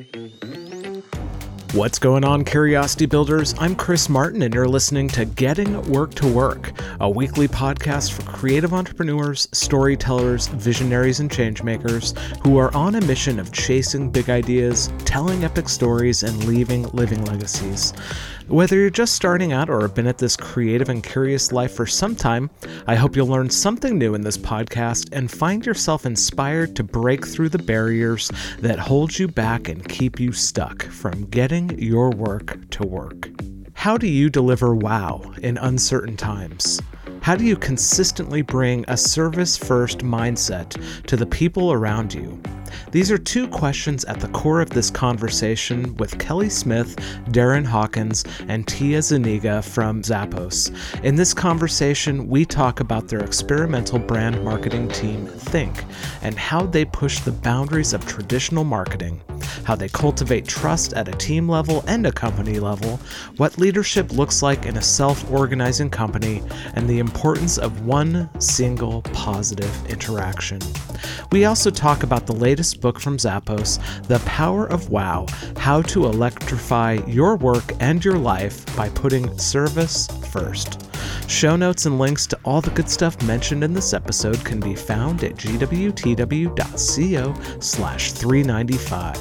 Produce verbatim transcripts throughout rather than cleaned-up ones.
What's going on, Curiosity Builders? I'm Chris Martin, and you're listening to Getting Work to Work, a weekly podcast for creative entrepreneurs, storytellers, visionaries, and changemakers who are on a mission of chasing big ideas, telling epic stories, and leaving living legacies. Whether you're just starting out or have been at this creative and curious life for some time, I hope you'll learn something new in this podcast and find yourself inspired to break through the barriers that hold you back and keep you stuck from getting your work to work. How do you deliver wow in uncertain times? How do you consistently bring a service-first mindset to the people around you? These are two questions at the core of this conversation with Kelly Smith, Darren Hawkins, and Tia Zuniga from Zappos. In this conversation, we talk about their experimental brand marketing team, Think, and how they push the boundaries of traditional marketing, how they cultivate trust at a team level and a company level, what leadership looks like in a self-organizing company, and the importance of one single positive interaction. We also talk about the latest book from Zappos, The Power of Wow, How to Electrify Your Work and Your Life by Putting Service First. Show notes and links to all the good stuff mentioned in this episode can be found at gwtw.co slash 395.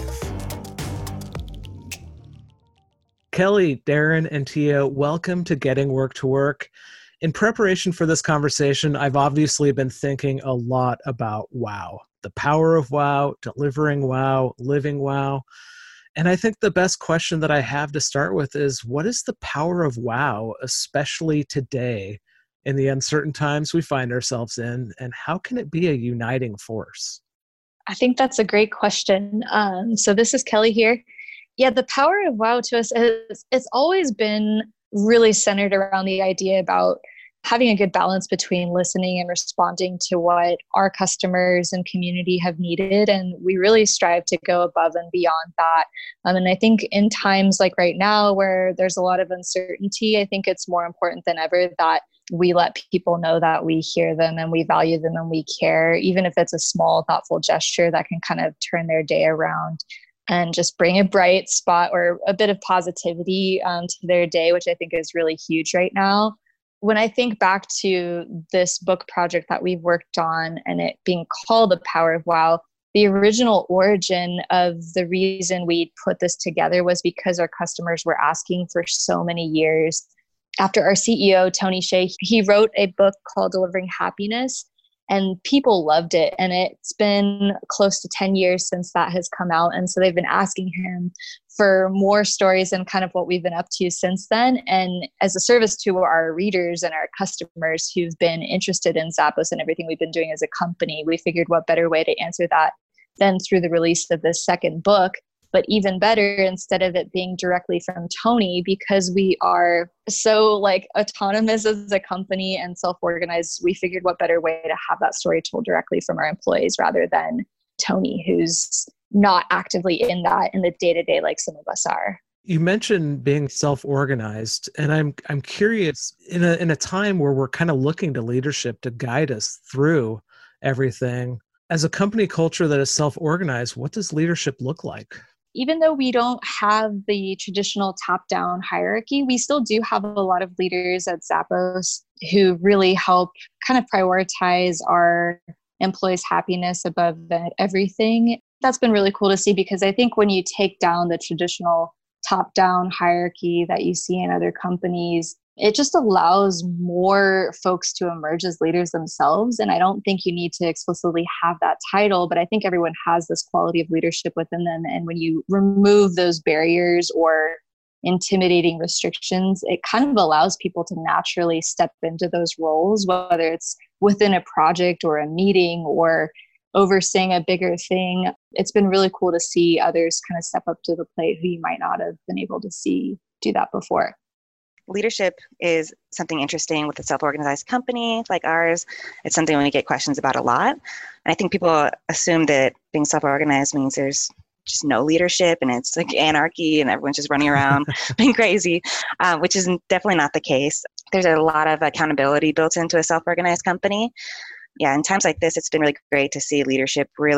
Kelly, Darren, and Tia, welcome to Getting Work to Work. In preparation for this conversation, I've obviously been thinking a lot about wow, the power of wow, delivering wow, living wow. And I think the best question that I have to start with is, what is the power of wow, especially today in the uncertain times we find ourselves in, and how can it be a uniting force? I think that's a great question. Um, so this is Kelly here. Yeah, the power of wow to us is, it's always been really centered around the idea about having a good balance between listening and responding to what our customers and community have needed. And we really strive to go above and beyond that. Um, and I think in times like right now, where there's a lot of uncertainty, I think it's more important than ever that we let people know that we hear them and we value them and we care, even if it's a small, thoughtful gesture that can kind of turn their day around and just bring a bright spot or a bit of positivity um, to their day, which I think is really huge right now. When I think back to this book project that we've worked on and it being called The Power of Wow, the original origin of the reason we put this together was because our customers were asking for so many years. After our C E O, Tony Hsieh, he wrote a book called Delivering Happiness, and people loved it. And it's been close to ten years since that has come out. And so they've been asking him for more stories and kind of what we've been up to since then. And as a service to our readers and our customers who've been interested in Zappos and everything we've been doing as a company, we figured what better way to answer that than through the release of this second book. But even better, instead of it being directly from Tony, because we are so like autonomous as a company and self-organized, we figured what better way to have that story told directly from our employees rather than Tony, who's not actively in that in the day-to-day like some of us are. You mentioned being self-organized, and I'm I'm curious, in a in a time where we're kind of looking to leadership to guide us through everything, as a company culture that is self-organized, what does leadership look like? Even though we don't have the traditional top-down hierarchy, we still do have a lot of leaders at Zappos who really help kind of prioritize our employees' happiness above everything. That's been really cool to see, because I think when you take down the traditional top-down hierarchy that you see in other companies, it just allows more folks to emerge as leaders themselves. And I don't think you need to explicitly have that title, but I think everyone has this quality of leadership within them. And when you remove those barriers or intimidating restrictions, it kind of allows people to naturally step into those roles, whether it's within a project or a meeting or overseeing a bigger thing. It's been really cool to see others kind of step up to the plate who you might not have been able to see do that before. Leadership is something interesting with a self-organized company like ours. It's something we get questions about a lot. And I think people assume that being self-organized means there's just no leadership and it's like anarchy and everyone's just running around being crazy, uh, which is definitely not the case. There's a lot of accountability built into a self-organized company. Yeah, in times like this, it's been really great to see leadership really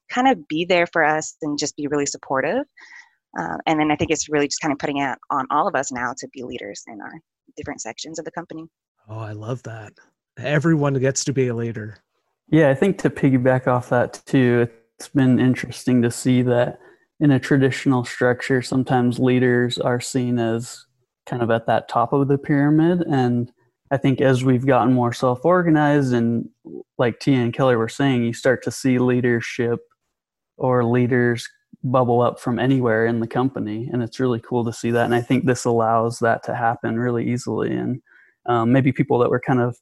kind of be there for us and just be really supportive. Uh, and then I think it's really just kind of putting it on all of us now to be leaders in our different sections of the company. Oh, I love that. Everyone gets to be a leader. Yeah, I think to piggyback off that too, it's been interesting to see that in a traditional structure, sometimes leaders are seen as kind of at that top of the pyramid. And I think as we've gotten more self-organized and like Tia and Kelly were saying, you start to see leadership or leaders bubble up from anywhere in the company. And it's really cool to see that. And I think this allows that to happen really easily. And um, maybe people that were kind of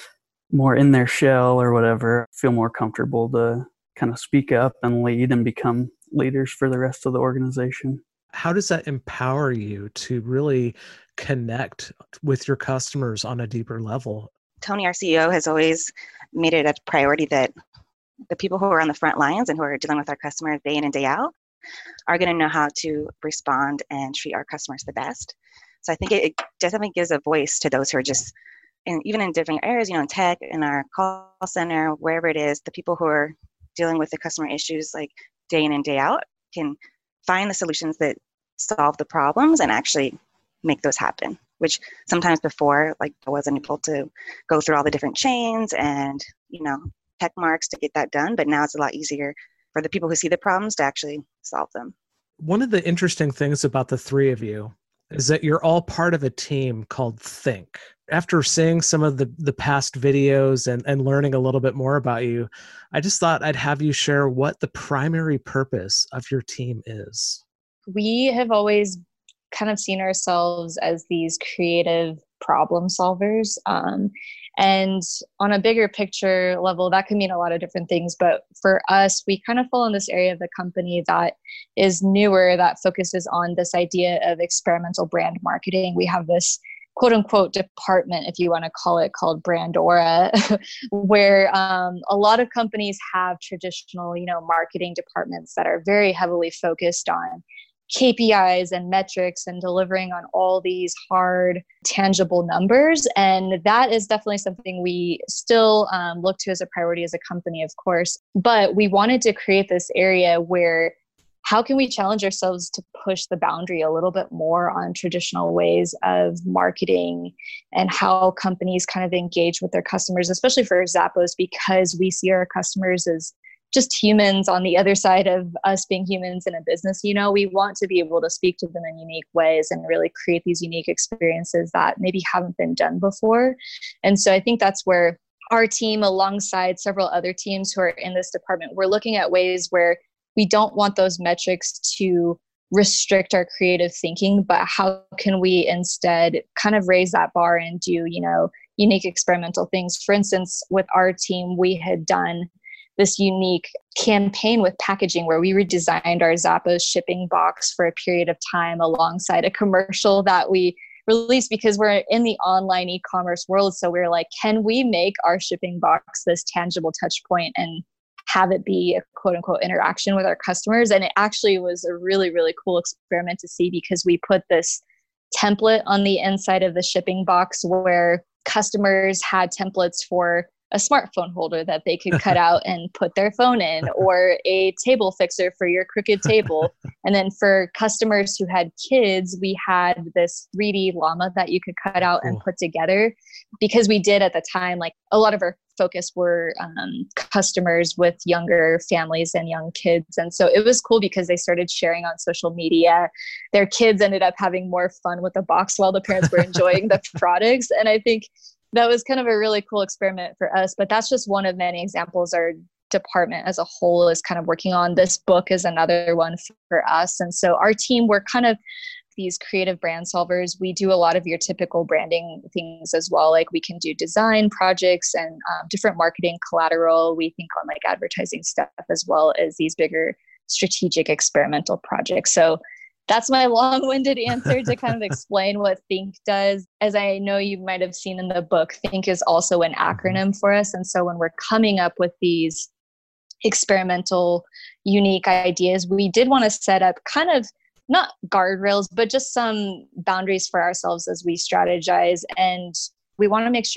more in their shell or whatever feel more comfortable to kind of speak up and lead and become leaders for the rest of the organization. How does that empower you to really connect with your customers on a deeper level? Tony, our C E O, has always made it a priority that the people who are on the front lines and who are dealing with our customers day in and day out are going to know how to respond and treat our customers the best. So I think it, it definitely gives a voice to those who are just, and even in different areas, you know, in tech, in our call center, wherever it is, the people who are dealing with the customer issues like day in and day out can find the solutions that solve the problems and actually make those happen, which sometimes before, like, I wasn't able to go through all the different chains and, you know, check marks to get that done. But now it's a lot easier for the people who see the problems to actually solve them. One of the interesting things about the three of you is that you're all part of a team called Think. After seeing some of the, the past videos and, and learning a little bit more about you, I just thought I'd have you share what the primary purpose of your team is. We have always kind of seen ourselves as these creative problem solvers. Um, and on a bigger picture level, that can mean a lot of different things. But for us, we kind of fall in this area of the company that is newer, that focuses on this idea of experimental brand marketing. We have this quote unquote department, if you want to call it, called Brandora, where um, a lot of companies have traditional, you know, marketing departments that are very heavily focused on K P Is and metrics and delivering on all these hard, tangible numbers. And that is definitely something we still um, look to as a priority as a company, of course. But we wanted to create this area where how can we challenge ourselves to push the boundary a little bit more on traditional ways of marketing and how companies kind of engage with their customers, especially for Zappos, because we see our customers as just humans on the other side of us being humans in a business. You know, we want to be able to speak to them in unique ways and really create these unique experiences that maybe haven't been done before. And so I think that's where our team, alongside several other teams who are in this department, we're looking at ways where we don't want those metrics to restrict our creative thinking, but how can we instead kind of raise that bar and do, you know, unique experimental things? For instance, with our team, we had done this unique campaign with packaging where we redesigned our Zappos shipping box for a period of time alongside a commercial that we released because we're in the online e-commerce world. So we're like, can we make our shipping box this tangible touch point and have it be a quote unquote interaction with our customers? And it actually was a really, really cool experiment to see because we put this template on the inside of the shipping box where customers had templates for a smartphone holder that they could cut out and put their phone in, or a table fixer for your crooked table. And then for customers who had kids, we had this three D llama that you could cut out and put together, because we did at the time, like a lot of our focus were um, customers with younger families and young kids. And so it was cool because they started sharing on social media. Their kids ended up having more fun with the box while the parents were enjoying the products. And I think that was kind of a really cool experiment for us, but that's just one of many examples our department as a whole is kind of working on. This book is another one for us. And so our team, we're kind of these creative brand solvers. We do a lot of your typical branding things as well. Like we can do design projects and um, different marketing collateral. We think on like advertising stuff as well as these bigger strategic experimental projects. So that's my long-winded answer to kind of explain what Think does. As I know you might have seen in the book, Think is also an acronym for us. And so when we're coming up with these experimental, unique ideas, we did want to set up kind of not guardrails, but just some boundaries for ourselves as we strategize. And we want to make sure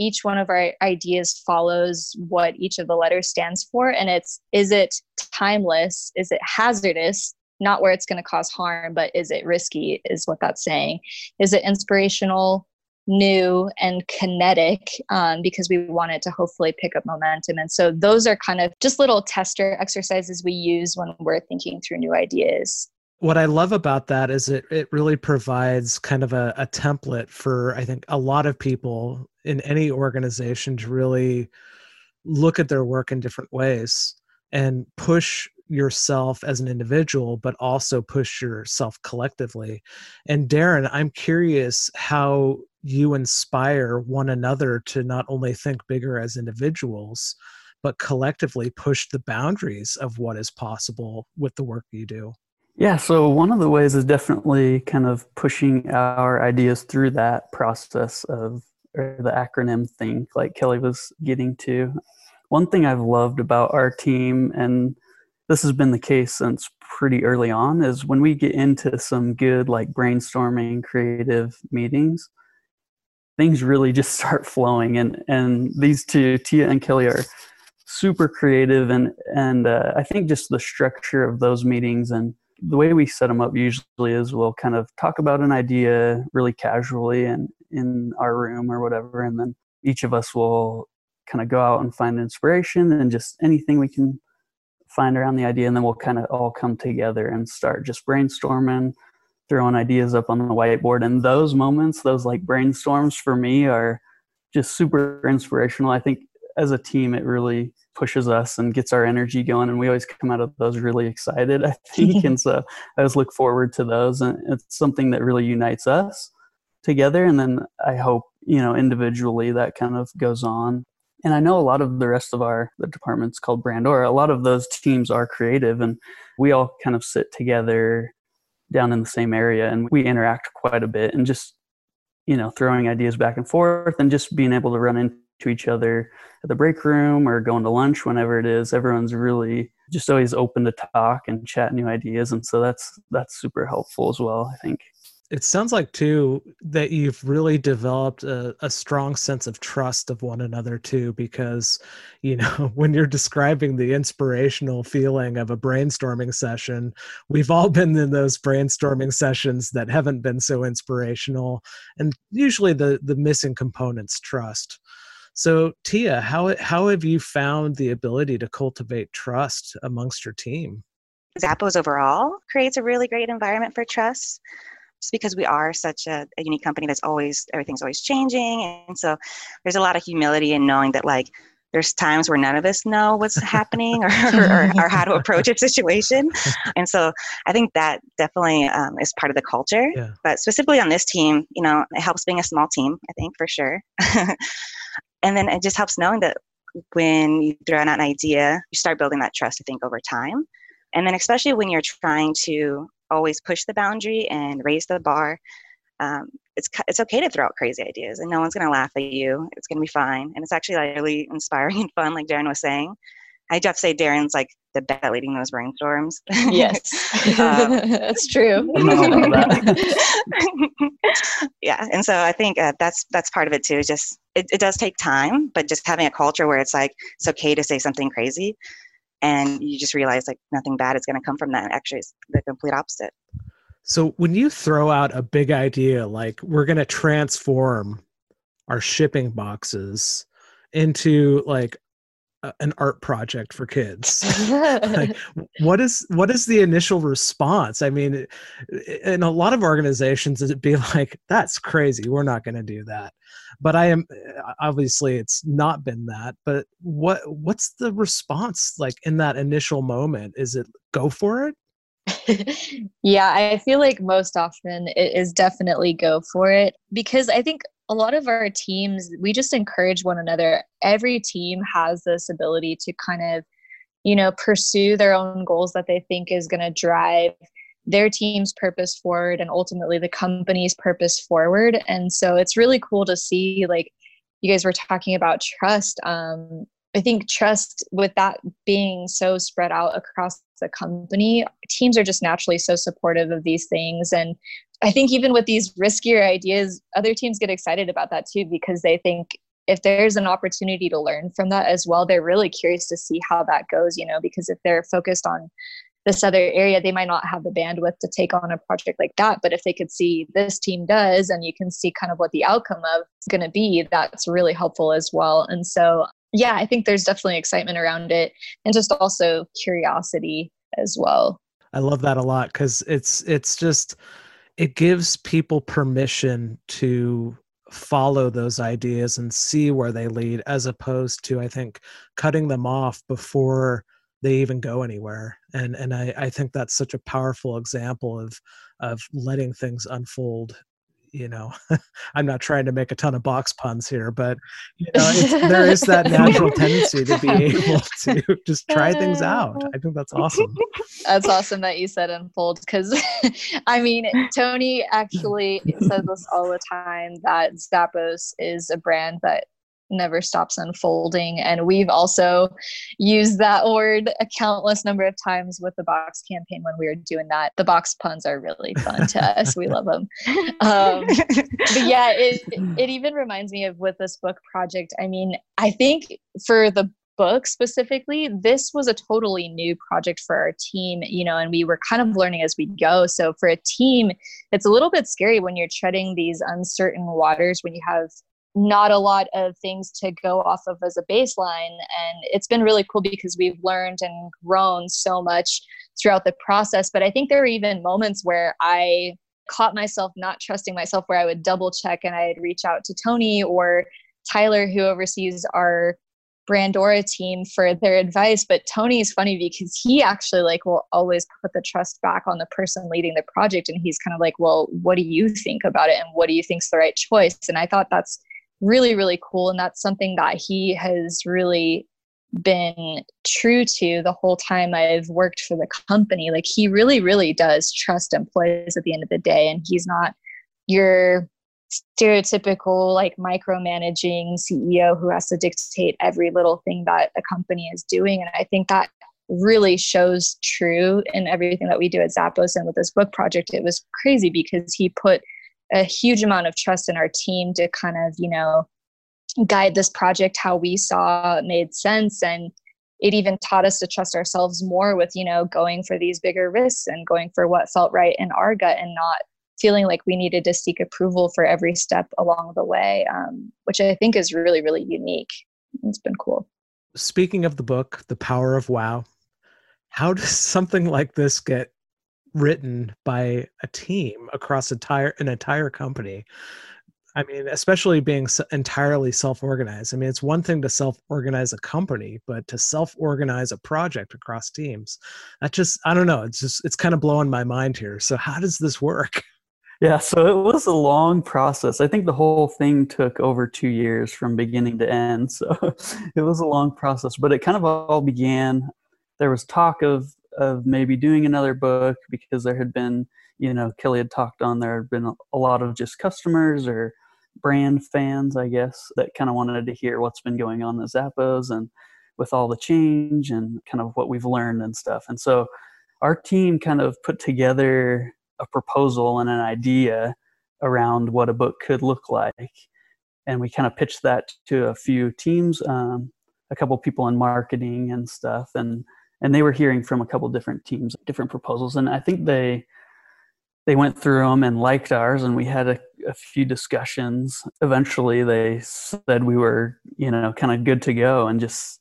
each one of our ideas follows what each of the letters stands for. And it's, is it timeless? Is it hazardous? Not where it's going to cause harm, but is it risky is what that's saying. Is it inspirational, new, and kinetic? Um, because we want it to hopefully pick up momentum. And so those are kind of just little tester exercises we use when we're thinking through new ideas. What I love about that is it it really provides kind of a, a template for, I think, a lot of people in any organization to really look at their work in different ways and push yourself as an individual, but also push yourself collectively. And Darren, I'm curious how you inspire one another to not only think bigger as individuals, but collectively push the boundaries of what is possible with the work you do. Yeah, so one of the ways is definitely kind of pushing our ideas through that process of, or the acronym thing, like Kelly was getting to. One thing I've loved about our team, and this has been the case since pretty early on, is when we get into some good like brainstorming, creative meetings, things really just start flowing. And and these two, Tia and Kelly, are super creative, and and uh, I think just the structure of those meetings and the way we set them up usually is we'll kind of talk about an idea really casually and in our room or whatever, and then each of us will kind of go out and find inspiration and just anything we can find around the idea, and then we'll kind of all come together and start just brainstorming, throwing ideas up on the whiteboard. And those moments, those like brainstorms for me are just super inspirational. I think as a team, it really pushes us and gets our energy going, and we always come out of those really excited, I think. And so I always look forward to those, and it's something that really unites us together. And then I hope, you know, individually that kind of goes on. And I know a lot of the rest of our the department's called Brandora. A lot of those teams are creative, and we all kind of sit together down in the same area, and we interact quite a bit, and just, you know, throwing ideas back and forth and just being able to run into each other at the break room or going to lunch, whenever it is. Everyone's really just always open to talk and chat new ideas. And so that's, that's super helpful as well, I think. It sounds like too that you've really developed a, a strong sense of trust of one another too, because, you know, when you're describing the inspirational feeling of a brainstorming session, we've all been in those brainstorming sessions that haven't been so inspirational, and usually the the missing component's trust. So Tia, how how have you found the ability to cultivate trust amongst your team? Zappos overall creates a really great environment for trust, just because we are such a, a unique company that's always, everything's always changing. And so there's a lot of humility in knowing that, like, there's times where none of us know what's happening or, or, or how to approach a situation. And so I think that definitely um, is part of the culture. Yeah. But specifically on this team, you know, it helps being a small team, I think, for sure. And then it just helps knowing that when you throw out an idea, you start building that trust, I think, over time. And then especially when you're trying to always push the boundary and raise the bar, um, it's it's okay to throw out crazy ideas, and no one's going to laugh at you. It's going to be fine. And it's actually like really inspiring and fun, like Darren was saying. I have to say Darren's like the best at leading those brainstorms. Yes, um, that's true. Yeah, and so I think uh, that's that's part of it too. Just it, it does take time, but just having a culture where it's like it's okay to say something crazy, and you just realize like nothing bad is going to come from that. Actually, it's the complete opposite. So when you throw out a big idea, like we're going to transform our shipping boxes into like an art project for kids, like, what is what is the initial response? I mean, in a lot of organizations, it'd be like, that's crazy, we're not going to do that. But I am obviously it's not been that. But what what's the response like in that initial moment? Is it go for it? Yeah, I feel like most often it is definitely go for it, because I think a lot of our teams, we just encourage one another. Every team has this ability to kind of, you know, pursue their own goals that they think is going to drive their team's purpose forward and ultimately the company's purpose forward. And so it's really cool to see, like you guys were talking about trust. Um, I think trust, with that being so spread out across the company, teams are just naturally so supportive of these things. And I think even with these riskier ideas, other teams get excited about that too, because they think if there's an opportunity to learn from that as well, they're really curious to see how that goes, you know, because if they're focused on this other area, they might not have the bandwidth to take on a project like that. But if they could see this team does, and you can see kind of what the outcome of is going to be, that's really helpful as well. And so, yeah, I think there's definitely excitement around it, and just also curiosity as well. I love that a lot, because it's it's just, it gives people permission to follow those ideas and see where they lead, as opposed to, I think, cutting them off before they even go anywhere. And and I, I think that's such a powerful example of of letting things unfold. You know, I'm not trying to make a ton of box puns here, but you know, it's, there is that natural tendency to be able to just try things out. I think that's awesome. That's awesome that you said unfold, because I mean, Tony actually says this all the time, that Zappos is a brand that never stops unfolding. And we've also used that word a countless number of times with the box campaign when we were doing that. The box puns are really fun to us. We love them. Um, but yeah, it, it even reminds me of with this book project. I mean, I think for the book specifically, this was a totally new project for our team, you know, and we were kind of learning as we go. So for a team, it's a little bit scary when you're treading these uncertain waters, when you have not a lot of things to go off of as a baseline. And it's been really cool because we've learned and grown so much throughout the process. But I think there were even moments where I caught myself not trusting myself, where I would double check and I'd reach out to Tony or Tyler, who oversees our Brandora team, for their advice. But Tony is funny because he actually like will always put the trust back on the person leading the project. And he's kind of like, well, what do you think about it? And what do you think's the right choice? And I thought that's really, really cool. And that's something that he has really been true to the whole time I've worked for the company. Like, he really, really does trust employees at the end of the day. And he's not your stereotypical like micromanaging C E O who has to dictate every little thing that a company is doing. And I think that really shows true in everything that we do at Zappos. And with this book project, it was crazy because he put a huge amount of trust in our team to kind of, you know, guide this project how we saw made sense. And it even taught us to trust ourselves more with, you know, going for these bigger risks and going for what felt right in our gut, and not feeling like we needed to seek approval for every step along the way, um, which I think is really, really unique. It's been cool. Speaking of the book, The Power of Wow, how does something like this get written by a team across entire an entire company? I mean, especially being entirely self-organized. I mean, it's one thing to self-organize a company, but to self-organize a project across teams, that just, I don't know, it's just, it's kind of blowing my mind here. So how does this work? Yeah, so it was a long process. I think the whole thing took over two years from beginning to end. So it was a long process, but it kind of all began, there was talk of of maybe doing another book because there had been, you know, Kelly had talked on, there had been a lot of just customers or brand fans, I guess, that kind of wanted to hear what's been going on at Zappos and with all the change and kind of what we've learned and stuff. And so our team kind of put together a proposal and an idea around what a book could look like. And we kind of pitched that to a few teams, um, a couple people in marketing and stuff. And And they were hearing from a couple different teams, different proposals. And I think they they went through them and liked ours. And we had a, a few discussions. Eventually, they said we were, you know, kind of good to go and just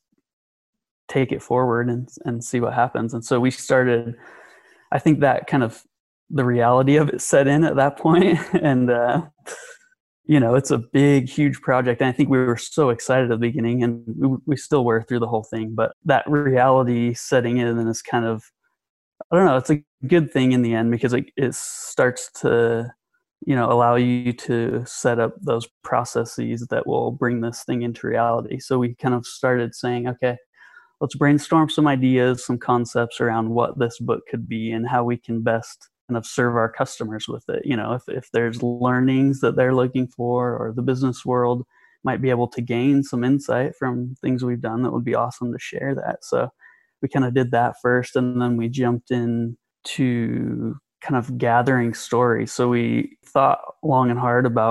take it forward and, and see what happens. And so we started, I think that kind of the reality of it set in at that point. And, uh, you know, it's a big, huge project. And I think we were so excited at the beginning, and we, we still were through the whole thing. But that reality setting in and is kind of, I don't know, it's a good thing in the end because it, it starts to, you know, allow you to set up those processes that will bring this thing into reality. So we kind of started saying, okay, let's brainstorm some ideas, some concepts around what this book could be and how we can best kind of serve our customers with it. You know, if, if there's learnings that they're looking for, or the business world might be able to gain some insight from things we've done, that would be awesome to share that. So we kind of did that first, and then we jumped in to kind of gathering stories. So we thought long and hard about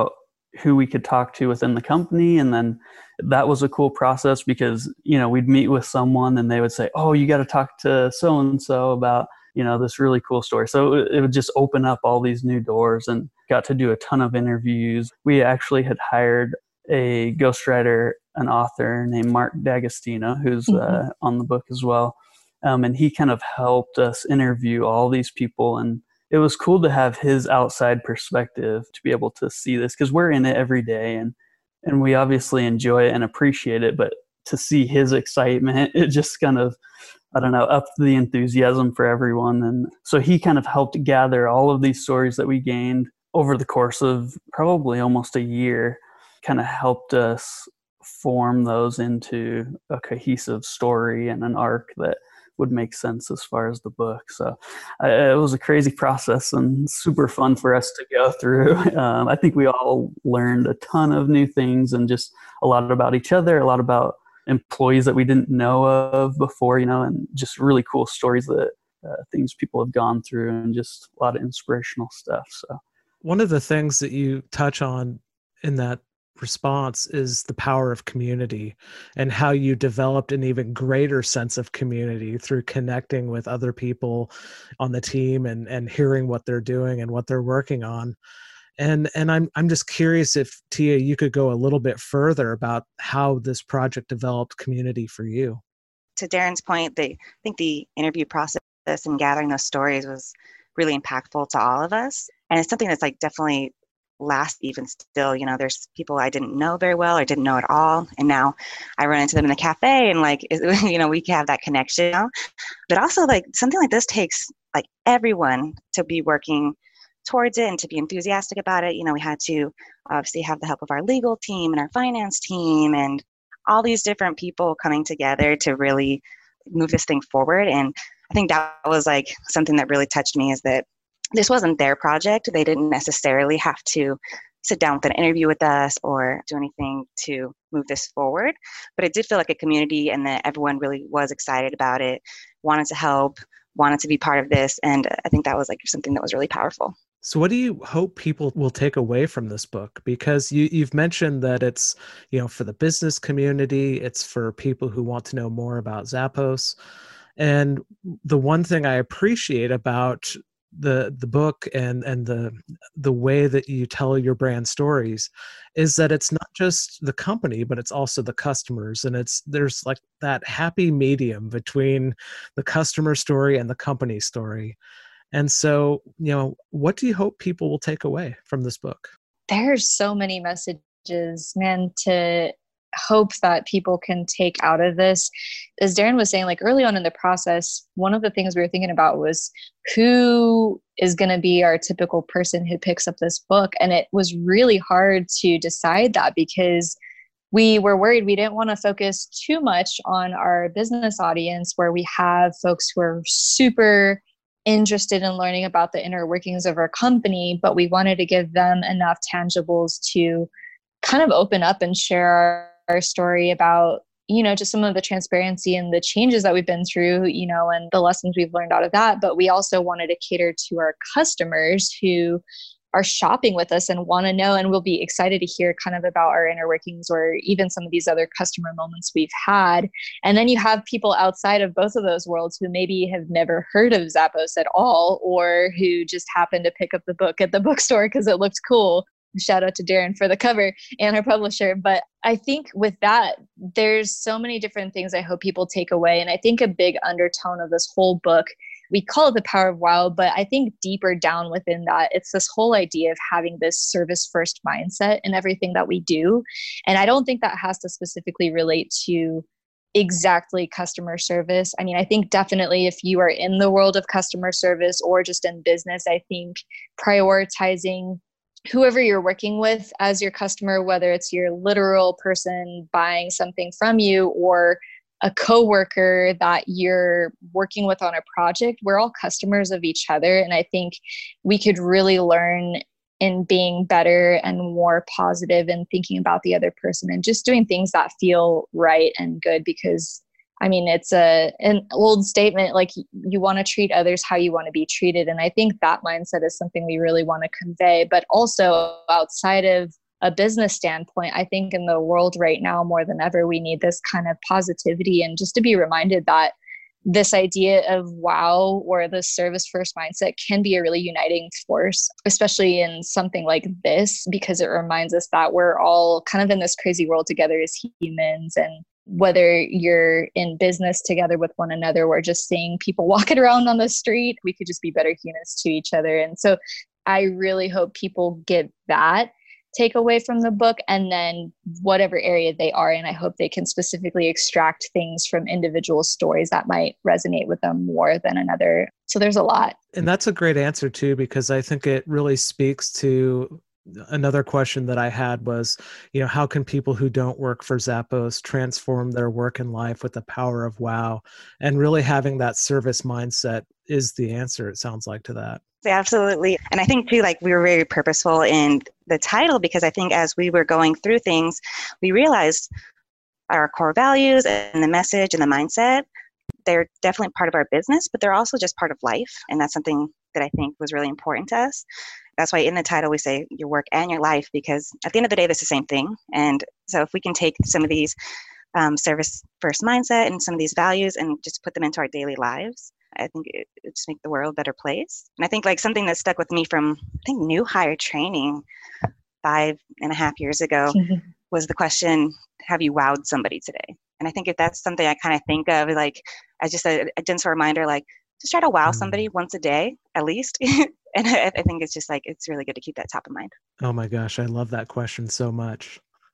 who we could talk to within the company. And then that was a cool process because, you know, we'd meet with someone and they would say, oh, you got to talk to so-and-so about, you know, this really cool story. So it would just open up all these new doors, and got to do a ton of interviews. We actually had hired a ghostwriter, an author named Mark D'Agostino, who's mm-hmm. uh, on the book as well. Um, and he kind of helped us interview all these people. And it was cool to have his outside perspective to be able to see this, because we're in it every day and, and we obviously enjoy it and appreciate it. But to see his excitement, it just kind of, I don't know, upped the enthusiasm for everyone. And so he kind of helped gather all of these stories that we gained over the course of probably almost a year, kind of helped us form those into a cohesive story and an arc that would make sense as far as the book. So uh, it was a crazy process and super fun for us to go through. Um, I think we all learned a ton of new things and just a lot about each other, a lot about employees that we didn't know of before, you know, and just really cool stories that uh, things people have gone through, and just a lot of inspirational stuff. So one of the things that you touch on in that response is the power of community, and how you developed an even greater sense of community through connecting with other people on the team and, and hearing what they're doing and what they're working on. And and I'm I'm just curious if, Tia, you could go a little bit further about how this project developed community for you. To Darren's point, the, I think the interview process and gathering those stories was really impactful to all of us. And it's something that's like definitely lasts even still. You know, there's people I didn't know very well or didn't know at all. And now I run into them in the cafe and like, you know, we have that connection now. But also like something like this takes like everyone to be working towards it and to be enthusiastic about it. You know, we had to obviously have the help of our legal team and our finance team and all these different people coming together to really move this thing forward. And I think that was like something that really touched me, is that this wasn't their project. They didn't necessarily have to sit down with an interview with us or do anything to move this forward. But it did feel like a community, and that everyone really was excited about it, wanted to help, wanted to be part of this. And I think that was like something that was really powerful. So what do you hope people will take away from this book? Because you, you've mentioned that it's, you know, for the business community, it's for people who want to know more about Zappos. And the one thing I appreciate about the the book and and the the way that you tell your brand stories is that it's not just the company, but it's also the customers. And it's there's like that happy medium between the customer story and the company story. And so, you know, what do you hope people will take away from this book? There's so many messages, man, to hope that people can take out of this. As Darren was saying, like early on in the process, one of the things we were thinking about was who is going to be our typical person who picks up this book. And it was really hard to decide that, because we were worried we didn't want to focus too much on our business audience, where we have folks who are super interested in learning about the inner workings of our company, but we wanted to give them enough tangibles to kind of open up and share our, our story about, you know, just some of the transparency and the changes that we've been through, you know, and the lessons we've learned out of that. But we also wanted to cater to our customers who are shopping with us and want to know, and will be excited to hear kind of about our inner workings, or even some of these other customer moments we've had. And then you have people outside of both of those worlds who maybe have never heard of Zappos at all, or who just happened to pick up the book at the bookstore because it looked cool. Shout out to Darren for the cover and our publisher. But I think with that, there's so many different things I hope people take away. And I think a big undertone of this whole book, we call it the power of wow, but I think deeper down within that, it's this whole idea of having this service first mindset in everything that we do. And I don't think that has to specifically relate to exactly customer service. I mean, I think definitely if you are in the world of customer service or just in business, I think prioritizing whoever you're working with as your customer, whether it's your literal person buying something from you or a coworker that you're working with on a project, we're all customers of each other. And I think we could really learn in being better and more positive and thinking about the other person and just doing things that feel right and good. Because I mean, it's a an old statement, like you want to treat others how you want to be treated. And I think that mindset is something we really want to convey. But also outside of a business standpoint, I think in the world right now, more than ever, we need this kind of positivity and just to be reminded that this idea of wow or the service first mindset can be a really uniting force, especially in something like this, because it reminds us that we're all kind of in this crazy world together as humans. And whether you're in business together with one another, we're just seeing people walking around on the street, we could just be better humans to each other. And so I really hope people get that take away from the book, and then whatever area they are in, I hope they can specifically extract things from individual stories that might resonate with them more than another. So there's a lot. And that's a great answer too, because I think it really speaks to another question that I had was, you know, how can people who don't work for Zappos transform their work and life with the power of wow? And really having that service mindset is the answer, it sounds like, to that. Absolutely. And I think too, like we were very purposeful in the title, because I think as we were going through things, we realized our core values and the message and the mindset, they're definitely part of our business, but they're also just part of life. And that's something that I think was really important to us. That's why in the title we say your work and your life, because at the end of the day, that's the same thing. And so if we can take some of these um, service first mindset and some of these values and just put them into our daily lives, I think it, it just make the world a better place. And I think like something that stuck with me from, I think, new hire training five and a half years ago was the question, have you wowed somebody today? And I think if that's something I kind of think of like as just a, a gentle reminder, like just try to wow somebody once a day at least. And I, I think it's just like, it's really good to keep that top of mind. Oh my gosh, I love that question so much.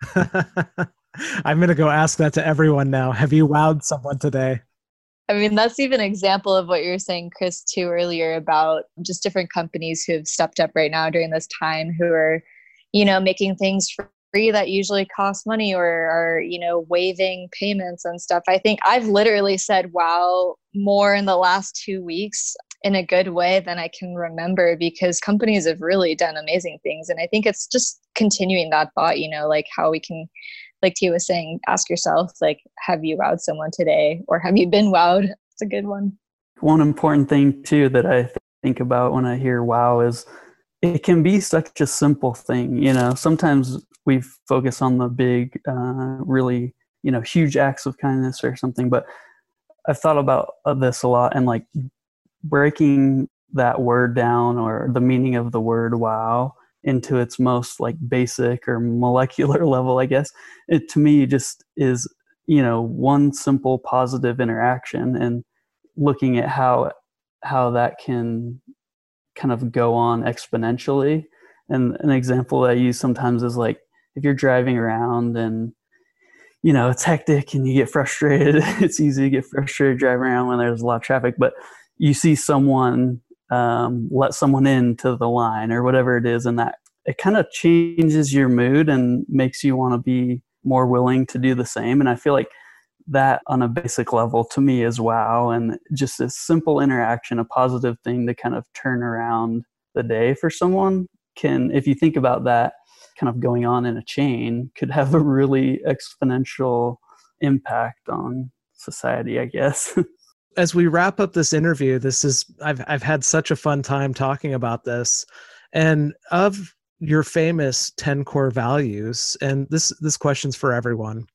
I'm going to go ask that to everyone now. Have you wowed someone today? I mean, that's even an example of what you were saying, Chris, too, earlier about just different companies who have stepped up right now during this time, who are, you know, making things free that usually cost money, or are, you know, waiving payments and stuff. I think I've literally said, wow, more in the last two weeks in a good way than I can remember, because companies have really done amazing things. And I think it's just continuing that thought, you know, like how we can, like Tia was saying, ask yourself, like, have you wowed someone today, or have you been wowed? It's a good one. One important thing too that I think about when I hear wow is it can be such a simple thing. You know, sometimes we focus on the big, uh, really, you know, huge acts of kindness or something, but I've thought about this a lot, and like breaking that word down, or the meaning of the word wow, into its most like basic or molecular level, I guess, it to me just is, you know, one simple positive interaction, and looking at how how that can kind of go on exponentially. And an example I use sometimes is like if you're driving around and, you know, it's hectic and you get frustrated. It's easy to get frustrated driving around when there's a lot of traffic, but you see someone um, let someone into the line or whatever it is, and that it kind of changes your mood and makes you want to be more willing to do the same. And I feel like that on a basic level to me is wow. And just a simple interaction, a positive thing to kind of turn around the day for someone can, if you think about that kind of going on in a chain, could have a really exponential impact on society, I guess. As we wrap up this interview, this is, I've, I've had such a fun time talking about this. And of your famous ten core values, and this, this question's for everyone.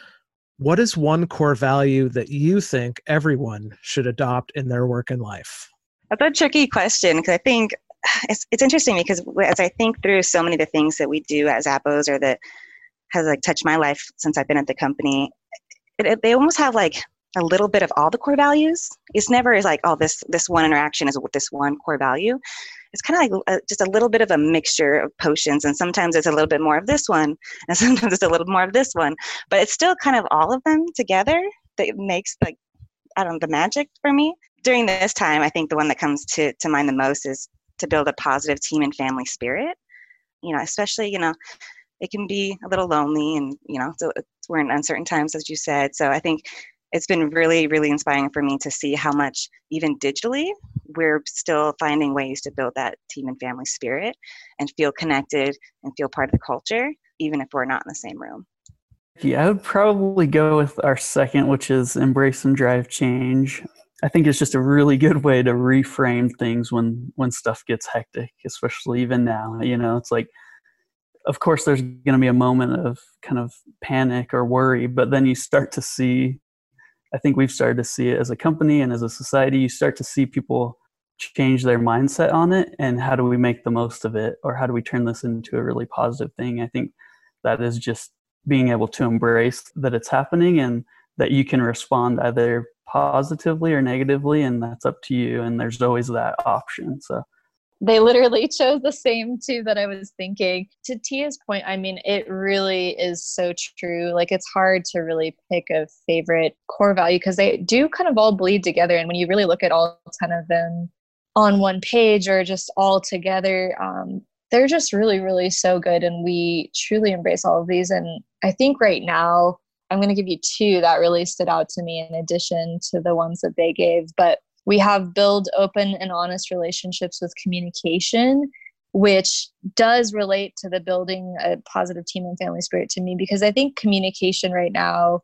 What is one core value that you think everyone should adopt in their work and life? That's a tricky question, because I think it's it's interesting, because as I think through so many of the things that we do at Zappos, or that has like touched my life since I've been at the company, it, it, they almost have like a little bit of all the core values. It's never like, oh, this this one interaction is with this one core value. It's kind of like a, just a little bit of a mixture of potions, and sometimes it's a little bit more of this one, and sometimes it's a little more of this one, but it's still kind of all of them together that makes, like, I don't know, the magic for me. During this time, I think the one that comes to, to mind the most is to build a positive team and family spirit. You know, especially, you know, it can be a little lonely, and, you know, so we're in uncertain times, as you said. So I think it's been really, really inspiring for me to see how much, even digitally, we're still finding ways to build that team and family spirit and feel connected and feel part of the culture, even if we're not in the same room. Yeah, I would probably go with our second, which is embrace and drive change. I think it's just a really good way to reframe things when, when stuff gets hectic, especially even now. You know, it's like of course, there's going to be a moment of kind of panic or worry, but then you start to see, I think we've started to see it as a company and as a society, you start to see people change their mindset on it. And how do we make the most of it? Or how do we turn this into a really positive thing? I think that is just being able to embrace that it's happening and that you can respond either positively or negatively, and that's up to you. And there's always that option. So they literally chose the same two that I was thinking. To Tia's point, I mean, it really is so true. Like, it's hard to really pick a favorite core value because they do kind of all bleed together. And when you really look at all ten of them on one page or just all together, um, they're just really, really so good. And we truly embrace all of these. And I think right now, I'm going to give you two that really stood out to me in addition to the ones that they gave. But we have build open and honest relationships with communication, which does relate to the building a positive team and family spirit to me, because I think communication right now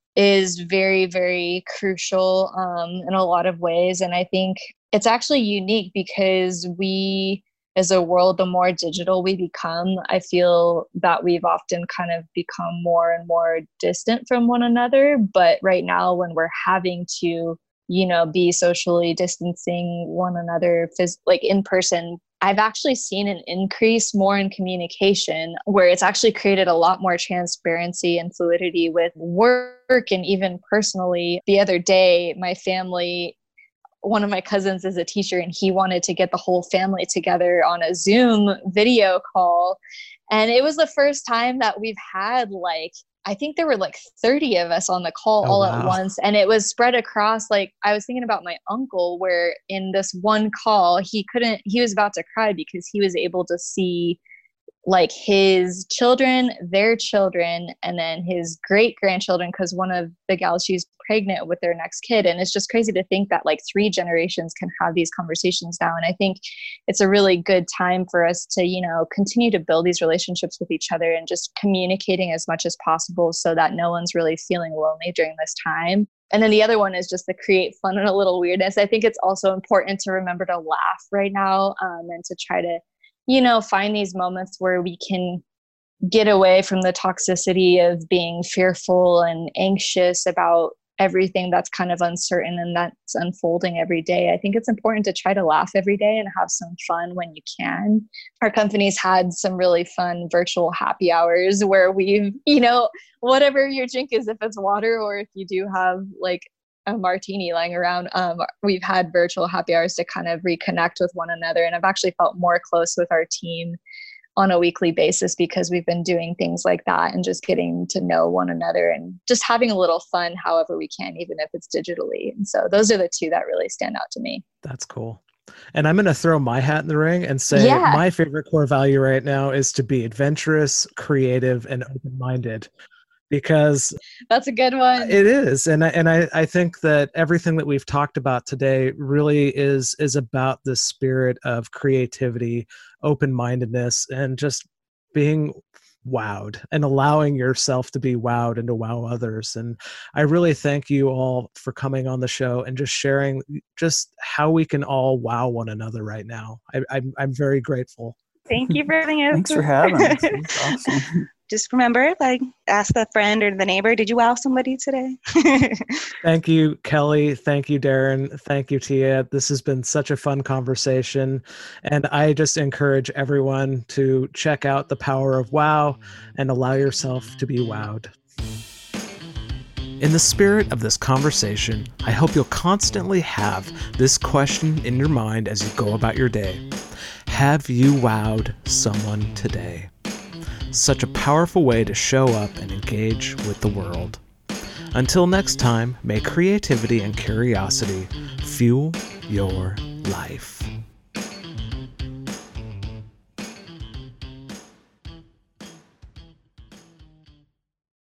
is very, very crucial um, in a lot of ways. And I think it's actually unique because we, as a world, the more digital we become, I feel that we've often kind of become more and more distant from one another. But right now, when we're having to, you know, be socially distancing one another, phys- like in person, I've actually seen an increase more in communication where it's actually created a lot more transparency and fluidity with work. And even personally, the other day, my family, one of my cousins is a teacher, and he wanted to get the whole family together on a Zoom video call. And it was the first time that we've had, like, I think there were like thirty of us on the call oh, all wow. at once. And it was spread across, like, I was thinking about my uncle, where in this one call, he couldn't, he was about to cry because he was able to see like his children, their children, and then his great grandchildren, because one of the gals, she's pregnant with their next kid. And it's just crazy to think that like three generations can have these conversations now. And I think it's a really good time for us to, you know, continue to build these relationships with each other and just communicating as much as possible so that no one's really feeling lonely during this time. And then the other one is just to create fun and a little weirdness. I think it's also important to remember to laugh right now um, and to try to, you know, find these moments where we can get away from the toxicity of being fearful and anxious about everything that's kind of uncertain and that's unfolding every day. I think it's important to try to laugh every day and have some fun when you can. Our company's had some really fun virtual happy hours where we've, you know, whatever your drink is, if it's water or if you do have like a martini lying around, um, we've had virtual happy hours to kind of reconnect with one another. And I've actually felt more close with our team on a weekly basis because we've been doing things like that and just getting to know one another and just having a little fun however we can, even if it's digitally. And so those are the two that really stand out to me. That's cool. And I'm going to throw my hat in the ring and say yeah. my favorite core value right now is to be adventurous, creative, and open-minded. Because that's a good one. It is. And I, and I, I think that everything that we've talked about today really is, is about the spirit of creativity, open-mindedness, and just being wowed and allowing yourself to be wowed and to wow others. And I really thank you all for coming on the show and just sharing just how we can all wow one another right now. I, I'm, I'm very grateful. Thank you for having us. Thanks for having us. It's awesome. Just remember, like, ask the friend or the neighbor, did you wow somebody today? Thank you, Kelly. Thank you, Darren. Thank you, Tia. This has been such a fun conversation. And I just encourage everyone to check out the power of wow and allow yourself to be wowed. In the spirit of this conversation, I hope you'll constantly have this question in your mind as you go about your day. Have you wowed someone today? Such a powerful way to show up and engage with the world. Until next time, may creativity and curiosity fuel your life.